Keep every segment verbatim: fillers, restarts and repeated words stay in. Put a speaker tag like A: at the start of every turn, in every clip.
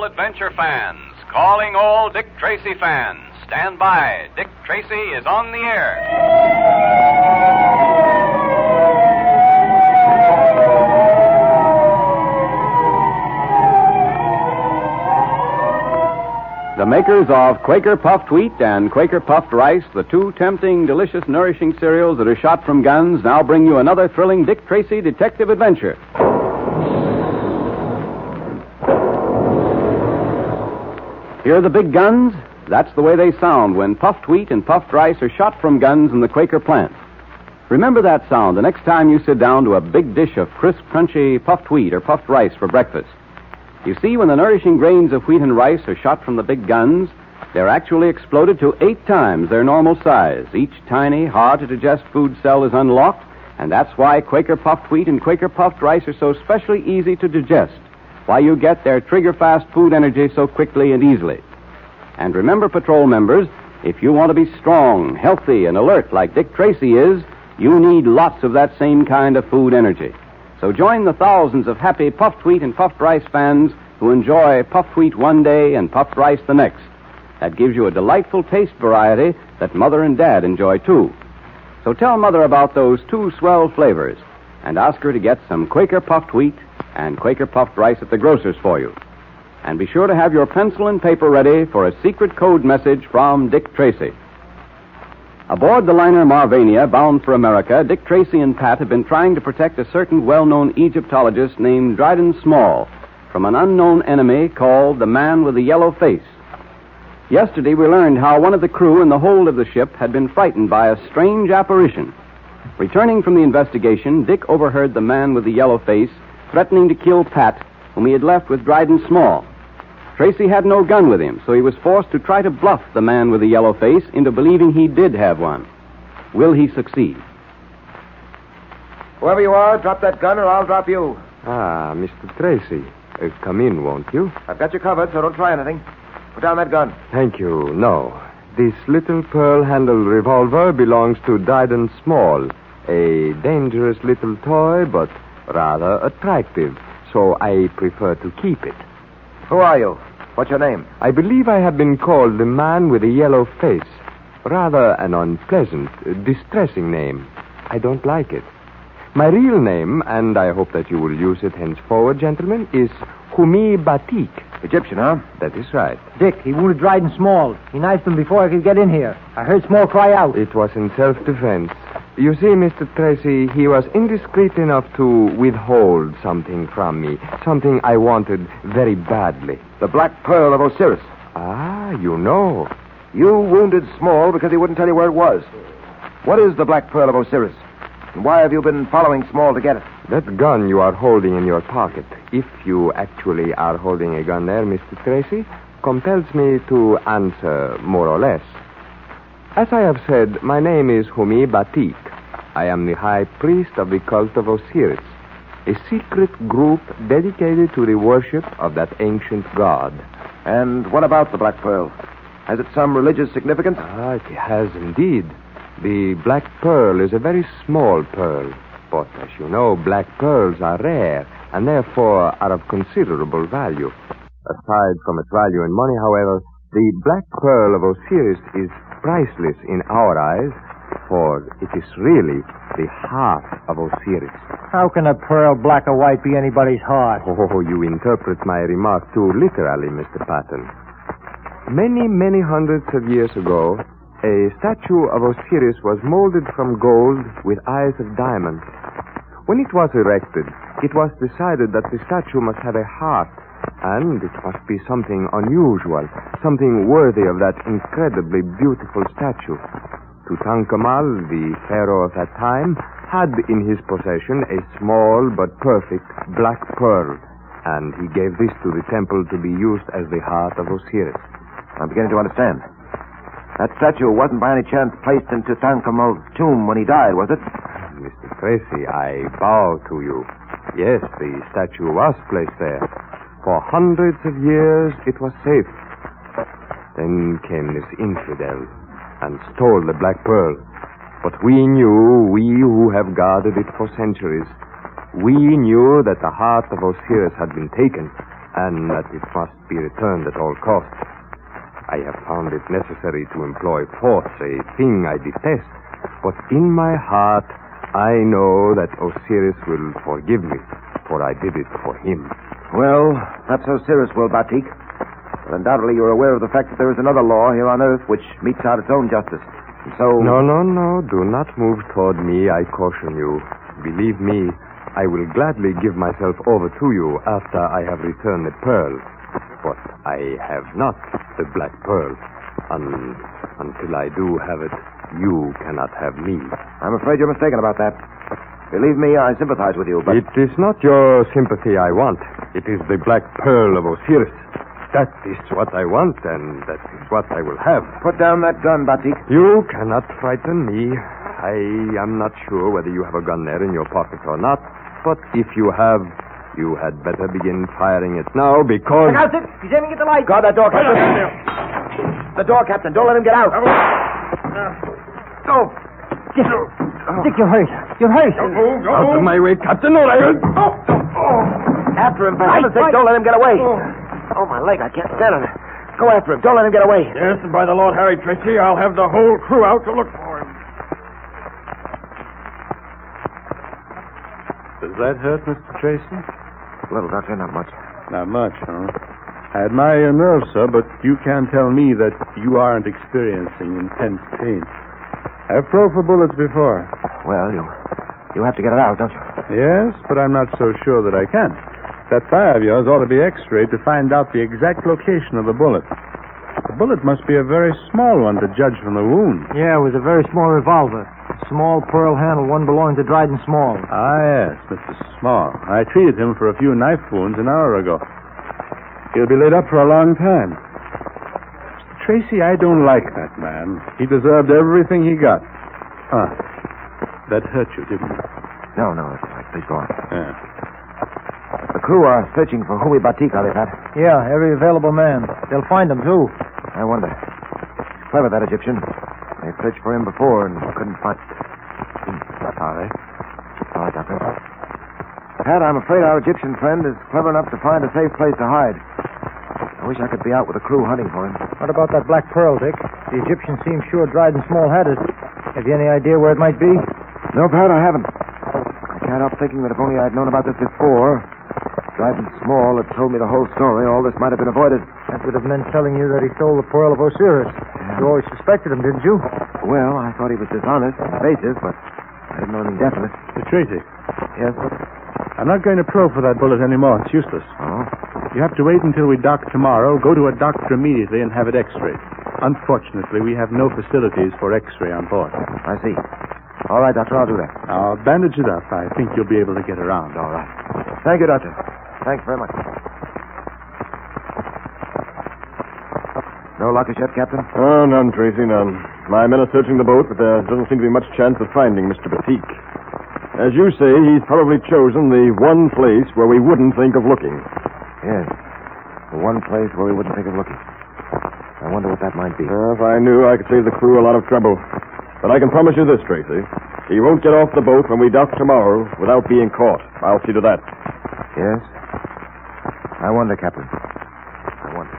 A: all adventure fans, calling all Dick Tracy fans. Stand by. Dick Tracy is on the air.
B: The makers of Quaker Puffed Wheat and QuakerPuffedCe, the two tempting, delicious, nourishing cereals that are shot from guns, now bring you another thrilling DickCy detective adventure. Hear the big guns? That's the way they sound when puffed wheat and puffed rice are shot from guns in the Quaker plant. Remember that sound the next time you sit down to a big dish of crisp, crunchy puffed wheat or puffed rice for breakfast. You see, when the nourishing grains of wheat and rice are shot from the big guns, they're actually exploded to eight times their normal size. Each tiny, hard-to-digest food cell is unlocked, and that's why Quaker puffed wheat and Quaker puffed rice are so specially easy to digest, why you get their trigger-fast food energy so quickly and easily. And remember, patrol members, if you want to be strong, healthy, and alert like Dick Tracy is, you need lots of that same kind of food energy. So join the thousands of happy puffed wheat and puffed rice fans who enjoy puffed wheat one day and puffed rice the next. That gives you a delightful taste variety that Mother and Dad enjoy, too. So tell Mother about those two swell flavors and ask her to get some Quaker puffed wheat and Quaker puffed rice at the grocer's for you. And be sure to have your pencil and paper ready for a secret code message from Dick Tracy. Aboard the liner Marvania, bound for America, DickCy and Pat have been trying to protect a certain well-knownEgyptologist named Dryden Small from an unknown enemy called the Man with the Yellow Face. Yesterday we learned how one of the crew in the hold of the ship had been frightened by a strange apparition. Returning from the investigation, Dick overheard the Man with the Yellow Face threatening to kill Pat, whom he had left with Dryden Small. Tracy had no gun with him, so he was forced to try to bluff the Man with the yellow face into believing he did have one. Will he succeed?
C: Whoever you are, drop that gun or I'll drop you.
D: Ah, Mister Tracy. Uh, come in, won't you?
C: I've got you covered, so don't try anything. Put down that gun.
D: Thank you. No. This little pearl-handled revolver belongs to Dryden Small, a dangerous little toy, but rather attractive, so I prefer to keep it.
C: Who are you? What's your name?
D: I believe I have been called the Man with a Yellow Face. Rather an unpleasant, uh, distressing name. I don't like it. My real name, and I hope that you will use it henceforward, gentlemen, is Humi Batik.
C: Egyptian, huh?
D: That is right.
E: Dick, he wounded Dryden Small. He knifed him before I could get in here. I heard Small cry out.
D: It was in self-defense. You see, Mister Tracy, he was indiscreet enough to withhold something from me. Something I wanted very badly.
C: The Black Pearl ofOsiris.
D: Ah, you know.
C: You woundedAll because he wouldn't tell you where it was. What is the Black Pearl ofOsiris? And why have you been followingAll to get it?
D: That gun you are holding in your pocket, if you actually are holding a gun there, MisterCy, compels me to answer more or less. As I have said, my name is Humi Batik. I am the high priest of the cult of Osiris, a secret group dedicated to the worship of that ancient god.
C: And what about the Black Pearl? Has it some religious significance?
D: Ah, it has indeed. The Black Pearl is a very small pearl, but as you know, black pearls are rare and therefore are of considerable value. Aside from its value in money, however, the Black Pearl of Osiris is priceless in our eyes, for it is really the heart of Osiris.
E: How can a pearl black or white be anybody's heart?
D: Oh, you interpret my remark too literally, Mister Patton. Many, many hundreds of years ago, a statue of Osiris was molded from gold with eyes of diamond. When it was erected, it was decided that the statue must have a heart, and it must be something unusual, something worthy of that incredibly beautiful statue. Tutankhamun, the pharaoh of that time, had in his possession a small but perfect black pearl, and he gave this to the temple to be used as the heart of Osiris.
C: I'm beginning to understand. That statue wasn't by any chance placed in Tutankhamun's tomb when he died, was it?
D: Mister Tracy, I bow to you. Yes, the statue was placed there. For hundreds of years, it was safe. Then came this infidel and stole the Black Pearl. But we knew, we who have guarded it for centuries, we knew that the heart of Osiris had been taken. and that it must be returned at all costs. I have found it necessary to employ force, a thing I detest, but in my heart I know that Osiris will forgive me, for I did it for him.
C: Well, perhaps Osiris will,Tik. But undoubtedly you're aware of the fact that there is another law here onTh which metes out its own justice. And so...
D: No, no, no. Do not move toward me, I caution you. Believe me, I will gladly give myself over to you after I have returned the pearl. But I have not the black pearl. Un- until I do have it, you cannot have me.
C: I'm afraid you're mistaken about that. Believe me, I sympathize with you, but...
D: It is not your sympathy I want. It is the black pearl of Osiris. That is what I want, and that is what I will have.
C: Put down that gun, Tik.
D: You cannot frighten me. I am not sure whether you have a gun there in your pocket or not, but if you have, you had better begin firing it now, because...
E: Look out, Dick. He's aiming at the light.
C: Guard that door, Captain. The door, Captain. Don't let him get out. Go.
E: Dick, Dick, you're hurt. You're hurt.
D: Out of my way, Captain, or I will...
C: After him, for heaven's sake, don't let him get away. Oh, my leg, I can't stand it. Go after him. Don't let him get away.
F: Yes, and by the Lord Harry Tracy, I'll have the whole crew out to look for him.
G: Does that hurt, Mister Tracy?
C: A little, Doctor, not much.
G: Not much, huh? I admire your nerve, sir, but you can't tell me that you aren't experiencing intense pain. I've probed for bullets before.
C: Well, you you have to get it out, don't you?
G: Yes, but I'm not so sure that I can. That thigh of yours ought to be x-rayed to find out the exact location of the bullet. The bullet must be a very small one to judge from the wound.
E: Yeah, it was a very small revolver. Small pearl handle, one belonging to Dryden Small.
G: Ah, yes, Mister Small. I treated him for a few knife wounds an hour ago. He'll be laid up for a long time. Mister Tracy, I don't like that man. He deserved everything he got. Ah, that hurt you, didn't it?
C: No, no, that's all right. Please go on.
G: Yeah.
C: The crew are searching forUmiTik, are they, Pat?
E: Yeah, every available man. They'll find him, too.
C: I wonder. He's clever, that Egyptian. They searched for him before and couldn't find... All right. All right, Doctor. Pat, I'm afraid our Egyptian friend is clever enough to find a safe place to hide. I wish I could be out with a crew hunting for him.
E: What about that black pearl, Dick? The Egyptian seems sure Dryden Small had it. Have you any idea where it might be?
C: No, Pat, I haven't. I can't help thinking that if only I'd known about this before, Dryden Small had told me the whole story, all this might have been avoided.
E: That would have meant telling you that he stole the pearl ofOsiris.
C: Yeah.
E: You always suspected him, didn't you?
C: Well, I thought he was dishonest on basis, but I didn't know anything definite.
G: MisterCy.
C: Yes?
G: I'm not going to probe for that bullet anymore. It's useless.
C: Oh?
G: You have to wait until we dock tomorrow, go to a doctor immediately, and have it x-rayed. Unfortunately, we have no facilities for x-ray on board.
C: I see. All right, Doctor, I'll do that.
G: I'll bandage it up. I think you'll be able to get around.
C: All right. Thank you, Doctor. Thanks very much. No luck as yet, Captain?
H: Oh, none, Tracy, none. My men are searching the boat, but there doesn't seem to be much chance of findingMister Batik. As you say, he's probably chosen the one place where we wouldn't think of looking.
C: Yes. The one place where we wouldn't think of looking. I wonder what that might be.
H: Uh, if I knew, I could save the crew a lot of trouble. But I can promise you this, Tracy. He won't get off the boat when we dock tomorrow without being caught. I'll see to that.
C: Yes? I wonder, Captain. I wonder.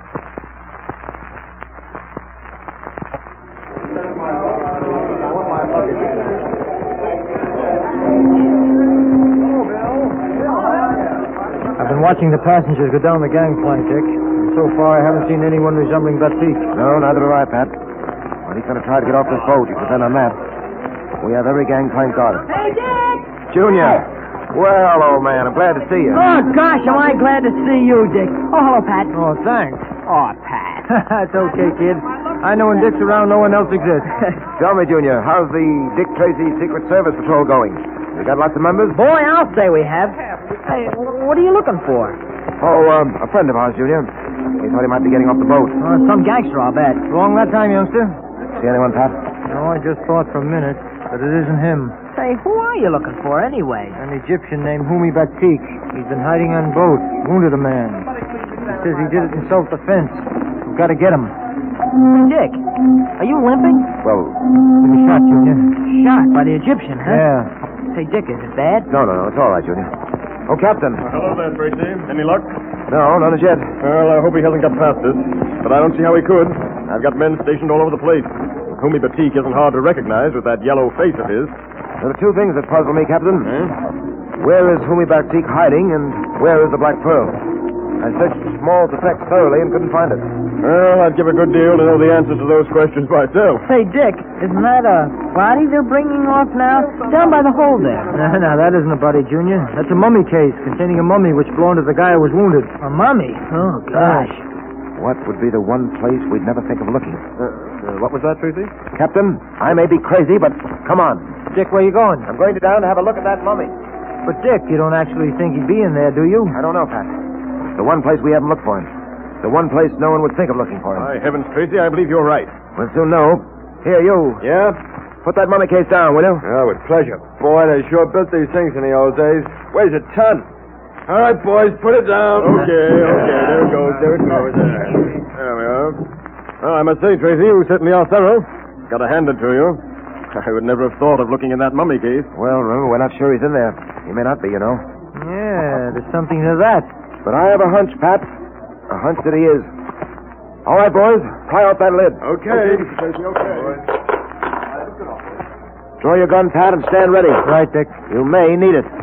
E: I've been watching the passengers go down the gangplank, Dick. And so far, I haven't seen anyone resembling Batik.
C: No, neither have I, Pat. But he's going to try to get off this boat. You depend on that. We have every gangplank guarded.
I: Hey, Dick!
C: Junior! Well, old man, I'm glad to see you.
I: Oh, gosh, am I glad to see you, Dick. Oh, hello, Pat.
E: Oh, thanks.
I: Oh, Pat.
E: It's okay, kid. I know when Dick's around, no one else exists.
C: Tell me, Junior, how's the Dick Tracy Secret Service Patrol going? You got lots of members?
I: Boy, I'll say we have. Hey, what are you looking for?
C: Oh, um, a friend of ours, Junior. We thought he might be getting off the boat.
I: Uh, some gangster, I'll bet.
E: Wrong that time, youngster.
C: See anyone, Pat?
E: No, I just thought for a minute that it isn't him.
I: Say, who are you looking for, anyway?
E: An Egyptian named Humi Batik. He's been hiding on boat. Wounded a man. He says he did it in self-defense. We've got to get him.
I: Dick, are you limping?
C: Well,
E: Been shot, Junior.
I: Shot by the Egyptian, huh?
E: Yeah.
I: Say, Dick, is it bad?
C: no, no, no. It's all right,Or. Oh, Captain.
H: Hello there, Tracy. Any luck?
C: No, none as yet.
H: Well, I hope he hasn't got past us, but I don't see how he could. I've got men stationed all over the place. Humi Batik isn't hard to recognize with that yellow face of his.
C: There are two things that puzzle me, Captain.
H: Eh?
C: Where isUmiTik hiding, and where is theCk Pearl? I searched Small's effects thoroughly and couldn't find it.
H: Well, I'd give a good deal to know the answers to those questions myself.
I: Hey,Ck, isn't that a body they're bringing off now? Down by the hole there.
E: No, no, that isn't a body, Junior. That's a mummy case containing a mummy which belonged to the guy who was wounded.
I: A mummy? Oh, gosh.
C: What would be the one place we'd never think of looking?
H: Uh, uh, what was that, Tracy?
C: Captain, I may be crazy, but come on.
E: Dick, where you going?
C: I'm going to down to have a look at that mummy.
E: But, Dick, you don't actually think he'd be in there, do you?
C: I don't know, The one place we haven't looked for him. The one place no one would think of looking for him.
H: My heavens, Tracy, I believe you're right.
C: We'll soon know. Here, you.
H: Yeah?
C: Put that mummy case down, will you?
D: Yeah, with pleasure. Boy, they sure built these things in the old days. Weighs a ton. All right, boys, put it down.
H: Okay, okay, there it goes, there it goes. There, there we are. Well, I must say, Tracy, you certainly are thorough. Got to hand it to you. I would never have thought of looking in that mummy case.
C: Well, remember, we're not sure he's in there. He may not be, you know.
E: Yeah, there's something to that.
C: But I have a hunch, Pat. A hunch that he is. All right, boys, pry out that lid.
H: Okay. Okay, okay.
C: Draw your gun, Pat, and stand ready.
E: Right, Dick.
C: You may need it.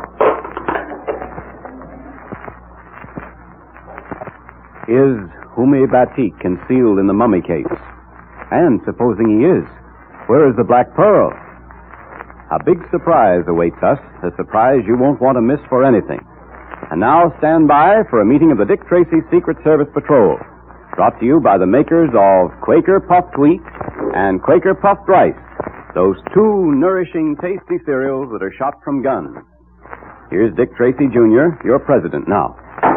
B: IsUmiTik concealed in the mummy case? And supposing he is, where is the Black Pearl? A big surprise awaits us, a surprise you won't want to miss for anything. And now stand by for a meeting of the Dick Tracy Secret ServicePatrol, brought to you by the makers of QuakerPuffed wheat andQuaker puffed rice, those two nourishing, tasty cereals that are shot from guns. Here's Dick Tracy, Junior, your president now.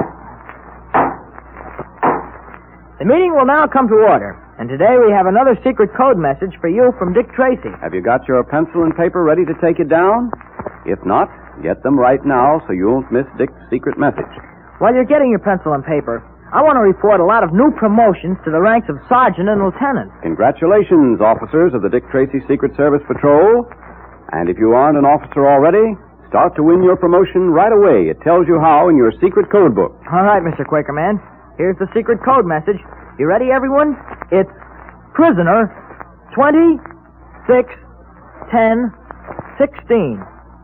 I: The meeting will now come to order, and today we have another secret code message for you from Dick Tracy.
B: Have you got your pencil and paper ready to take it down? If not, get them right now so you won't miss Dick's secret message.
I: While you're getting your pencil and paper, I want to report a lot of new promotions to the ranks of sergeant and lieutenant.
B: Congratulations, officers of the Dick Tracy Secret ServicePatrol. And if you aren't an officer already, start to win your promotion right away. It tells you how in your secret code book.
I: All right, MisterQuakerman. Here's the secret code message. You ready, everyone? It's prisoner twenty, six, ten, sixteen,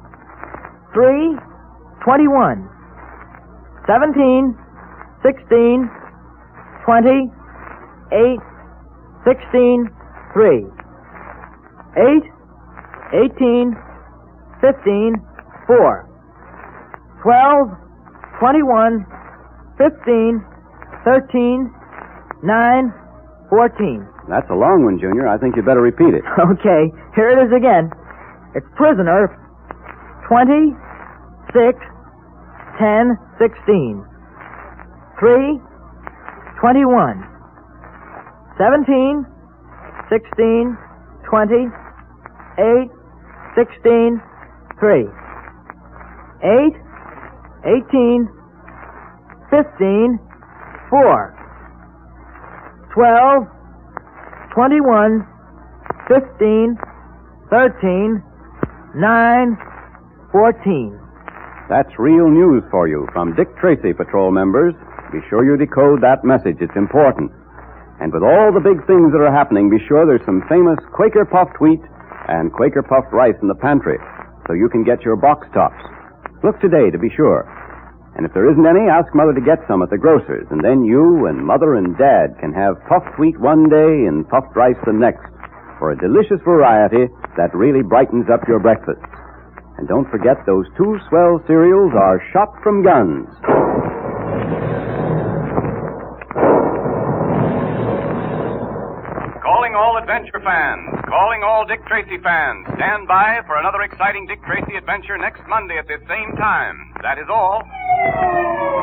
I: three, twenty-one, seventeen, sixteen, twenty, eight, sixteen, three, eight, eighteen, fifteen, four, twelve, twenty-one, fifteen, thirteen, nine, fourteen.
B: That's a long one, Junior. I think you'd better repeat it.
I: Okay, here it is again. It's prisoner twenty, six, ten, sixteen, three, twenty-one, seventeen, sixteen, twenty, eight, sixteen, three, eight, eighteen, fifteen, four, twelve, twenty-one, fifteen, thirteen, nine, fourteen.
B: That's real news for you from Dick Tracy patrol members. Be sure you decode that message. It's important. And with all the big things that are happening, be sure there's some famous Quaker puffed wheat and Quaker puffed rice in the pantry so you can get your box tops. Look today to be sure. And if there isn't any, ask Mother to get some at the grocer's, and then you and Mother and Dad can have puffed wheat one day and puffed rice the next for a delicious variety that really brightens up your breakfast. And don't forget those two swell cereals are shot from guns.
A: Calling all adventure fans, calling all Dick Tracy fans. Stand by for another exciting Dick Tracy adventure next Monday at this same time. That is all.